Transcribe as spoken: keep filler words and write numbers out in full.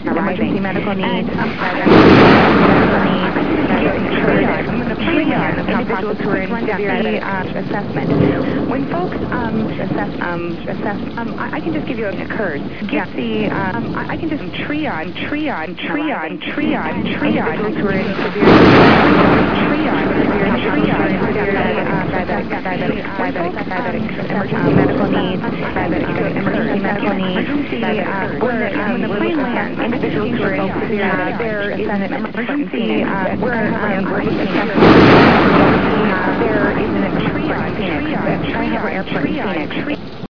emergency medical needs, And, um, medical needs, I can just give you a triage. I'm going to triage triage individuals who are in severe um, assessment. When folks um, Assess, um, assess, um, I, I can just give you a occurs. Get the um, I, I can just triage, triage, triage, triage, triage. individuals who are in severe Triage, severe, triage, severe diabetic, diabetic, diabetic, diabetic, emergency medical needs, diabetic, emergency medical needs, diabetic, when the, um, when the plane lands, individuals who are in severe, uh, there is an emergency, uh, where um, we're looking at there is an triage, triage, triage, triage, triage.